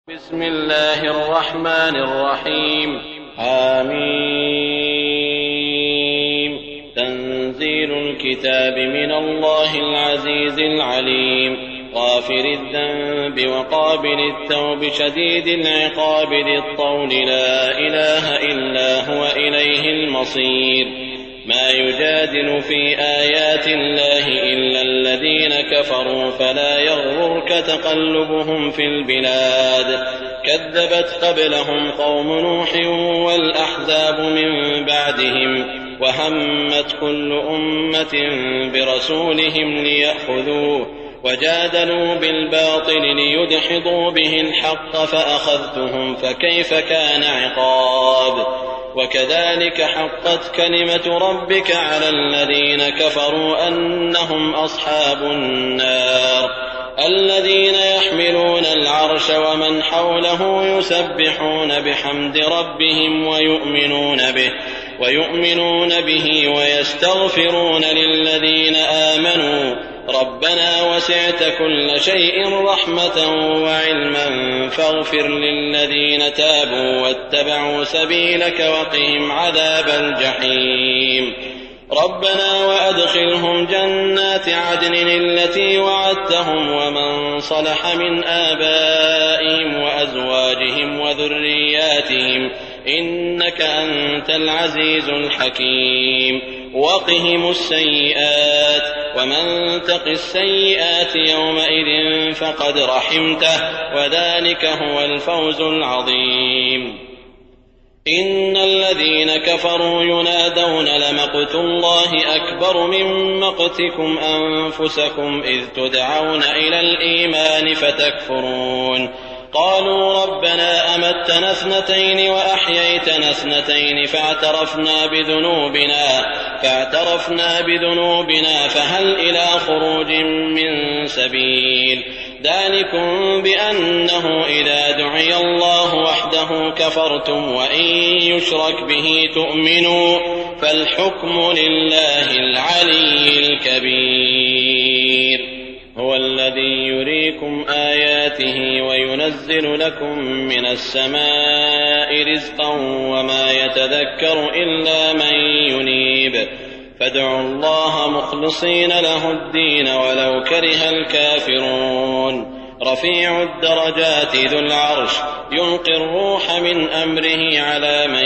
بسم الله الرحمن الرحيم. آمين. تنزيل الكتاب من الله العزيز العليم، غافر الذنب وقابل التوب شديد العقاب ذي الطول، لا إله إلا هو إليه المصير. ما يجادل في آيات الله إلا الذين كفروا، فلا يغررك تقلبهم في البلاد. كذبت قبلهم قوم نوح والأحزاب من بعدهم، وهمت كل أمة برسولهم ليأخذوه، وجادلوا بالباطل ليدحضوا به الحق، فأخذتهم فكيف كان عقاب. وكذلك حقت كلمة ربك على الذين كفروا أنهم أصحاب النار. الذين يحملون العرش ومن حوله يسبحون بحمد ربهم ويؤمنون به ويستغفرون للذين آمنوا ربنا وسعت كل شيء رحمة وعلما فاغفر للذين تابوا واتبعوا سبيلك وقهم عذاب الجحيم. ربنا وأدخلهم جنات عدن التي وعدتهم ومن صلح من آبائهم وأزواجهم وذرياتهم إنك أنت العزيز الحكيم. وقهم السيئات، ومن تق السيئات يومئذ فقد رحمته، وذلك هو الفوز العظيم. إن الذين كفروا ينادون لمقت الله أكبر من مقتكم أنفسكم إذ تدعون إلى الإيمان فتكفرون. قالوا ربنا أمتنا اثنتين وأحييتنا اثنتين فاعترفنا بذنوبنا فهل إلى خروج من سبيل. ذلكم بأنه إذا دعي الله وحده كفرتم وإن يشرك به تؤمنوا، فالحكم لله العلي الكبير. هو الذي يريكم آياته وينزل لكم من السماء رزقا وما يتذكر إلا من ينيب، فادعوا الله مخلصين له الدين ولو كره الكافرون. رفيع الدرجات ذو العرش يلقي الروح من أمره على من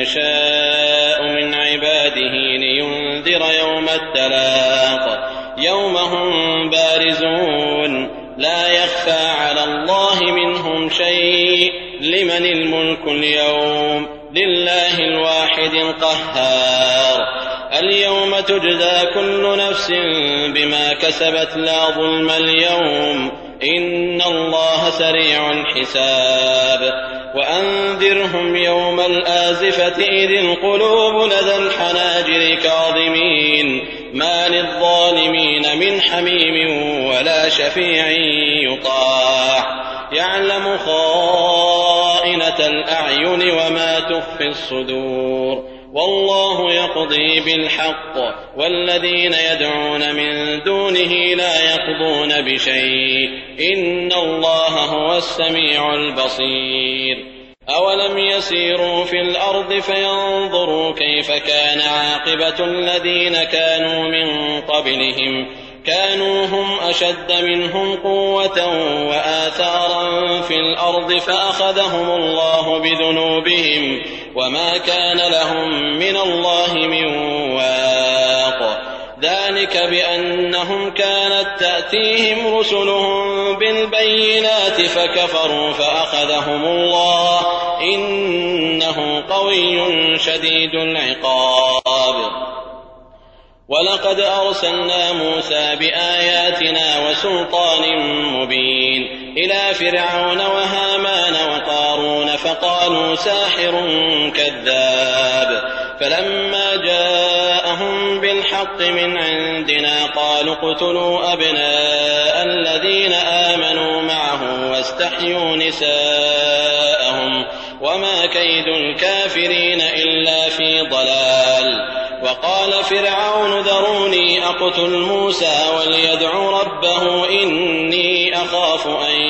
يشاء من عباده لينذر يوم التلاق، يوم هم بارزون لا يخفى على الله منهم شيء. لمن الملك اليوم؟ لله الواحد القهار. اليوم تجزى كل نفس بما كسبت لا ظلم اليوم، إن الله سريع الحساب. وأنذرهم يوم الآزفة إذ القلوب لدى الحناجر كاظمين، ما للظالمين من حميم ولا شفيع يطاع. يعلم خائنة الأعين وما تخفي الصدور، والله يقضي بالحق، والذين يدعون من دونه لا يقضون بشيء، إن الله هو السميع البصير. أولم يسيروا في الأرض فينظروا كيف كان عاقبة الذين كانوا من قبلهم، كانوا هم أشد منهم قوة وآثارا في الأرض فأخذهم الله بذنوبهم وما كان لهم من الله من واق. ذلك بأنهم كانت تأتيهم رسلهم بالبينات فكفروا فأخذهم الله، إنه قوي شديد العقاب. ولقد أرسلنا موسى بآياتنا وسلطان مبين إلى فرعون وهامان وقارون فقالوا ساحر كذاب، فلما جاءهم بالحق من عندنا قالوا اقتلوا أبناء الذين آمنوا معه واستحيوا نساءهم، وما كيد الكافرين إلا في ضلال. وقال فرعون ذروني أقتل موسى وليدع ربه إني أخاف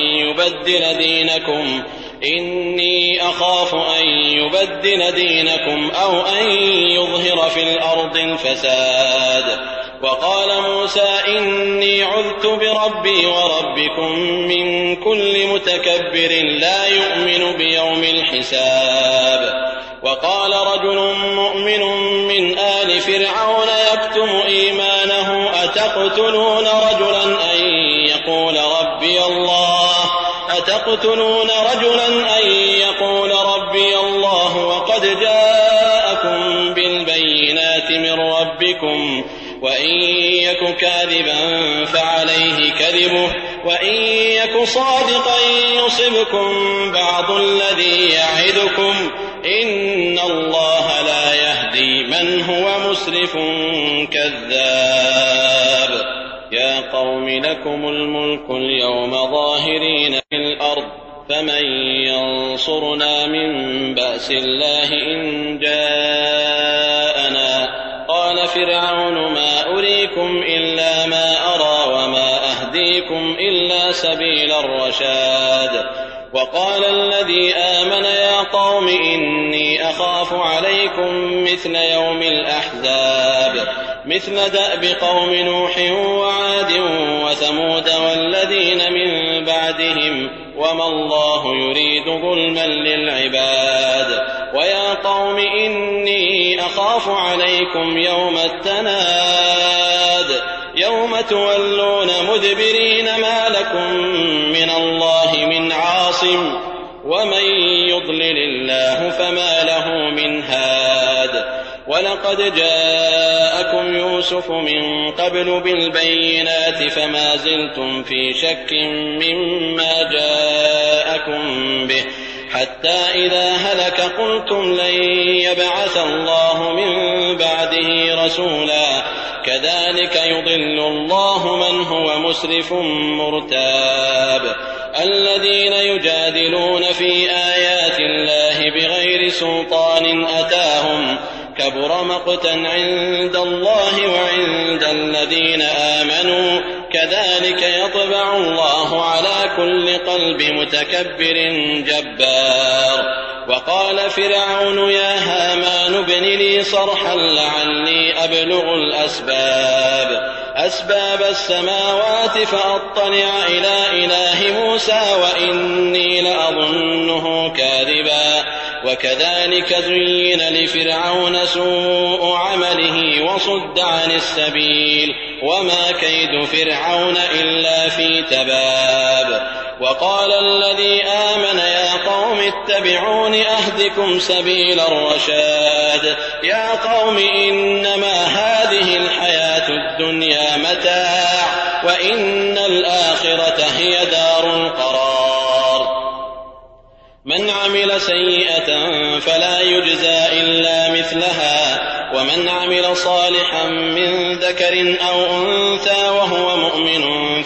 أن يبدل دينكم أو أن يظهر في الأرض الفساد. وقال موسى إني عذت بربي وربكم من كل متكبر لا يؤمن بيوم الحساب. وقال رجل مؤمن من آل فرعون يكتم إيمانه أتقتلون رجلا أن يقول ربي الله وقد جاءكم بالبينات من ربكم وإن يك كاذبا فعليه كذبه وإن يك صادقا يصبكم بعض الذي يعدكم إن الله لا يهدي من هو مسرف كذاب. يا قوم لكم الملك اليوم ظاهرين في الأرض فمن ينصرنا من بأس الله إن جاءنا. قال فرعون ما أريكم إلا ما أرى وما أهديكم إلا سبيل الرشاد. وقال الذي آمن يا قوم إني أخاف عليكم مثل يوم الأحزاب مثل دأب قوم نوح وعاد وثمود والذين من بعدهم وما الله يريد ظلما للعباد. ويا قوم إني أخاف عليكم يوم التناد يوم تولون مدبرين ما لكم من الله من عاصم ومن يضلل الله فما له من هاد. ولقد جاءكم يوسف من قبل بالبينات فما زلتم في شك مما جاءكم به حتى إذا هلك قلتم لن يبعث الله من بعده رسولا كذلك يضل الله من هو مسرف مرتاب. الذين يجادلون في آيات الله بغير سلطان أتاهم كبر مقتا عند الله وعند الذين آمنوا كذلك يطبع الله على كل قلب متكبر جبار. وقال فرعون يا هامان ابن لي صرحا لعلي أبلغ أسباب السماوات فأطلع إلى إله موسى وإني لأظنه كاذبا. وكذلك زين لفرعون سوء عمله وصد عن السبيل وما كيد فرعون إلا في تباب. وقال الذي آمن يا قوم اتبعون أهدكم سبيل الرشاد. يا قوم إنما هذه الحياة الدنيا متاع وإن الآخرة هي دار القرار. من عمل سيئة فلا يجزى إلا مثلها ومن عمل صالحا من ذكر أو أنثى وهو مؤمن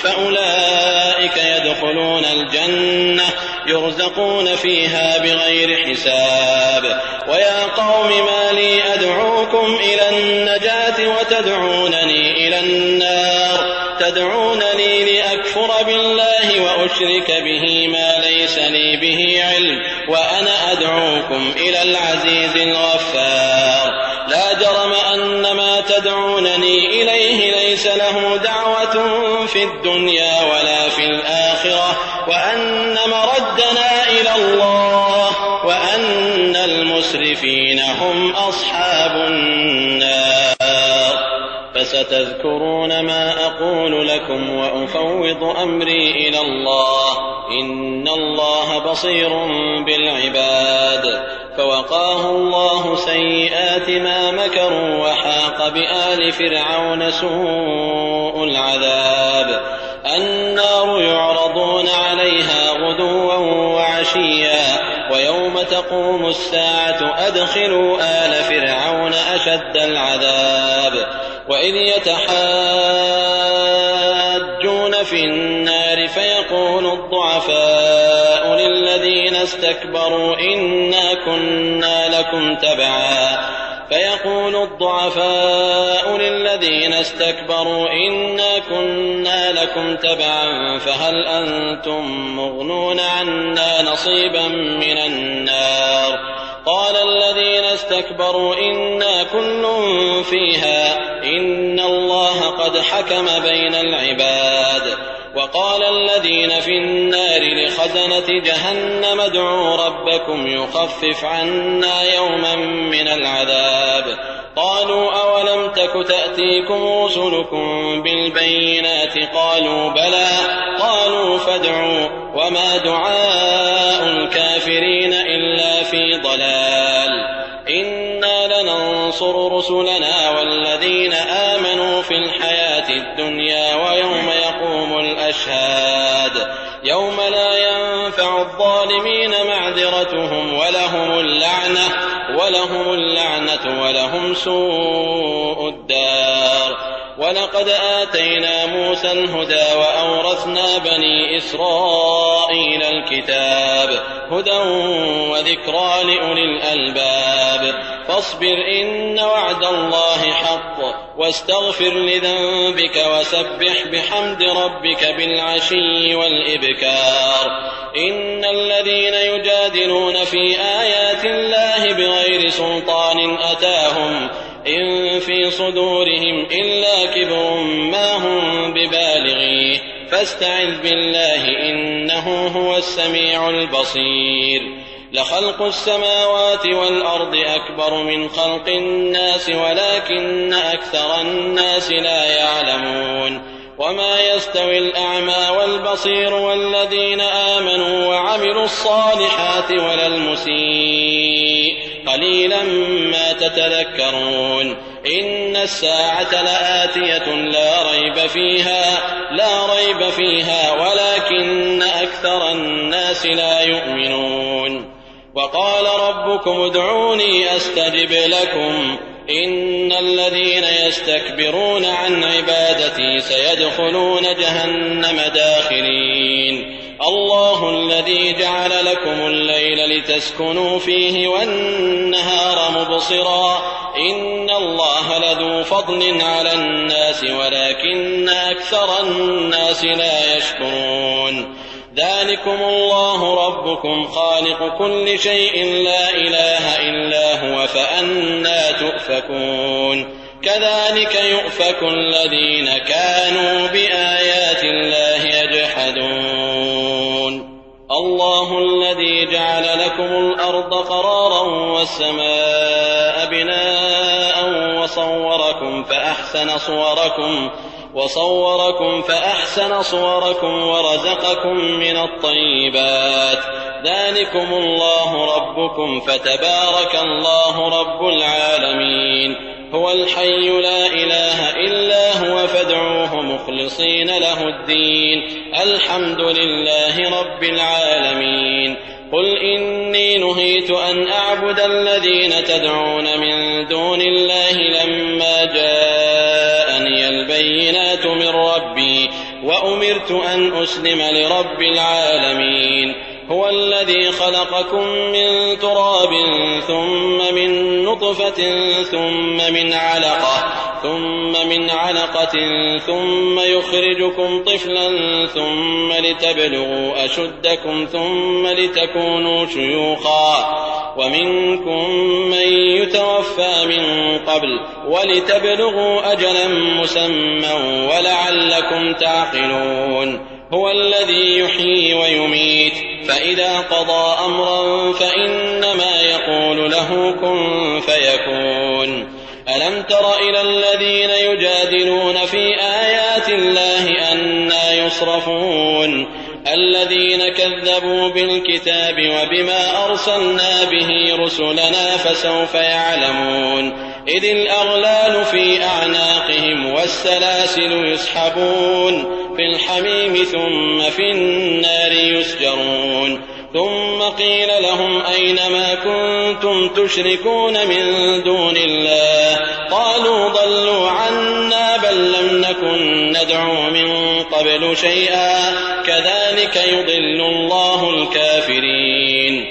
فأولئك يدخلون الجنة يرزقون فيها بغير حساب. ويا قوم ما لي أدعوكم إلى النجاة وتدعونني إلى النار تدعونني لأكفر بالله وأشرك به ما ليس لي به علم وأنا أدعوكم إلى العزيز الغفار. لا جرم أن ما تدعونني إليه ليس له دعوة في الدنيا ولا في الآخرة وأن مردنا إلى الله وأن المسرفين هم أصحاب النار. فستذكرون ما أقول لكم وأفوض أمري إلى الله إن الله بصير بالعباد. فوقاه الله سيئات ما مكروا وحاق بآل فرعون سوء العذاب. النار يعرضون عليها غدوا وعشيا ويوم تقوم الساعة أدخلوا آل فرعون أشد العذاب. وإذ يتحاجون في النار فيقول الضعفاء للذين استكبروا إنا كنا لكم تبعا فيقول الضعفاء للذين استكبروا إنا كنا لكم تبعا فهل أنتم مغنون عنا نصيبا من النار قال الذين استكبروا إنا كل فيها إن الله قد حكم بين العباد وقال الذين في النار لخزنة جهنم ادعوا ربكم يخفف عنا يوما من العذاب قالوا أولم تك تأتيكم رسلكم بالبينات قالوا بلى قالوا فادعوا وما دعاء الكافرين إلا في ضلال إنا لننصر رسلنا والذين آمنوا في الحياة الدنيا ويوم يقوم الأشهاد يوم لا ينفع الظالمين معذرتهم ولهم اللعنة ولهم سوء الدار ولقد آتينا موسى الهدى وأورثنا بني إسرائيل الكتاب هدى وذكرى لأولي الألباب فاصبر إن وعد الله حق واستغفر لذنبك وسبح بحمد ربك بالعشي والإبكار إن الذين يجادلون في آيات الله بغير سلطان أتاهم إن في صدورهم إلا كبر ما هم ببالغيه فاستعذ بالله إنه هو السميع البصير لخلق السماوات والأرض أكبر من خلق الناس ولكن أكثر الناس لا يعلمون وما يستوي الأعمى والبصير والذين آمنوا وعملوا الصالحات ولا المسيء قليلا ما تتذكرون إن الساعة لآتية لا ريب فيها ولكن أكثر الناس لا يؤمنون وقال ربكم ادعوني أستجب لكم إن الذين يستكبرون عن عبادتي سيدخلون جهنم داخرين الله الذي جعل لكم الليل لتسكنوا فيه والنهار مبصرا إن الله لذو فضل على الناس ولكن أكثر الناس لا يشكرون ذلكم الله ربكم خالق كل شيء لا إله إلا هو فأنى تؤفكون كذلك يؤفك الذين كانوا بآيات الله يجحدون الله الذي جعل لكم الأرض قرارا والسماء بناء وصوركم فأحسن صوركم ورزقكم من الطيبات ذلكم الله ربكم فتبارك الله رب العالمين هو الحي لا إله إلا هو فادعوه مخلصين له الدين الحمد لله رب العالمين قل إني نهيت أن أعبد الذين تدعون من دون الله لما جاءني البينات من ربي وأمرت أن أسلم لرب العالمين هو الذي خلقكم من تراب ثم من نطفة ثم من علقة ثم يخرجكم طفلا ثم لتبلغوا أشدكم ثم لتكونوا شيوخا ومنكم من يتوفى من قبل ولتبلغوا أجلا مسمى ولعلكم تعقلون هو الذي يحيي ويميت فإذا قضى أمرا فإنما يقول له كن فيكون ألم تر إلى الذين يجادلون في آيات الله أنى يصرفون الذين كذبوا بالكتاب وبما أرسلنا به رسلنا فسوف يعلمون إذ الأغلال في أعناقهم والسلاسل يسحبون في الحميم ثم في النار يسجرون ثم قيل لهم أين ما كنتم تشركون من دون الله قالوا ضلوا عنا بل لم نكن ندعو من قبل شيئا كذلك يضل الله الكافرين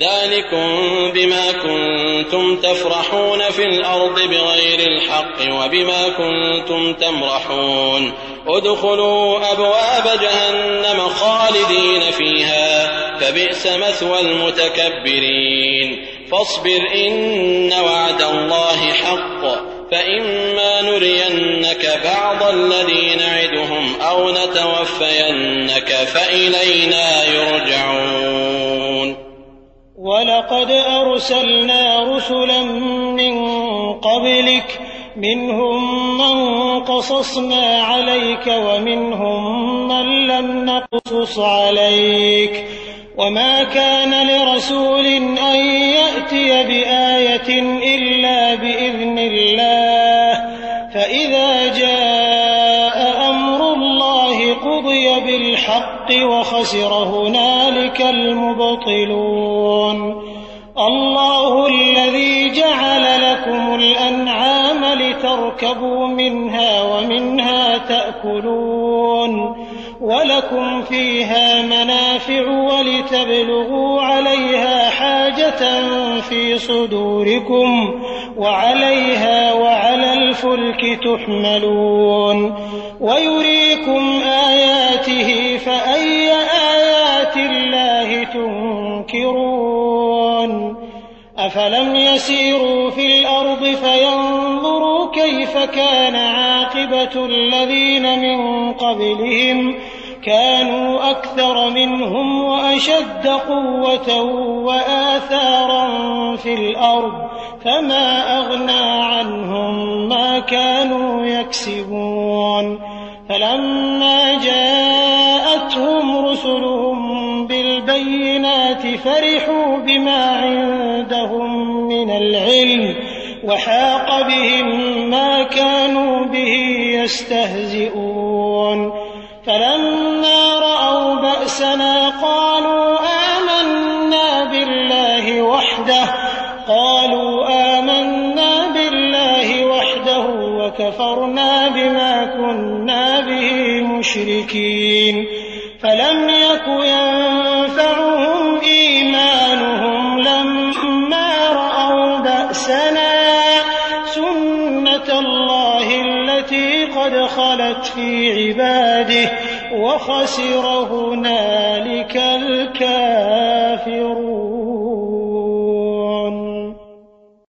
ذلكم بما كنتم تفرحون في الأرض بغير الحق وبما كنتم تمرحون ادخلوا أبواب جهنم خالدين فيها فبئس مثوى المتكبرين فاصبر إن وعد الله حق فإما نرينك بعض الذي نعدهم أو نتوفينك فإلينا يرجعون. ولقد أرسلنا رسلا من قبلك منهم من قصصنا عليك ومنهم من لم نقصص عليك وما كان لرسول أن يأتي بآية إلا بإذن الله فإذا جاء أمر الله قضي بالحق وخسر هنالك المبطلون. الله الذي جعل لكم الأنعام لتركبوا منها ومنها تأكلون ولكم فيها منافع ولتبلغوا عليها حاجة في صدوركم وعليها وعلى الفلك تحملون ويريكم آياته فأي آيات الله تنكرون. أفلم يسيروا في الأرض فينظروا كيف كان عاقبة الذين من قبلهم كانوا أكثر منهم وأشد قوة وآثارا في الأرض فما أغنى عنهم ما كانوا يكسبون. فلما جاءتهم رسلهم بالبينات فرحوا بما عندهم من العلم وحاق بهم ما كانوا به يستهزئون. فلما رأوا بأسنا قالوا آمنا بالله وحده وكفرنا بما كنا به مشركين. فلم يك ينفعهم إيمانهم لما رأوا بأسنا سنة الله التي قد خلت في عباده وخسر هنالك الكافرون.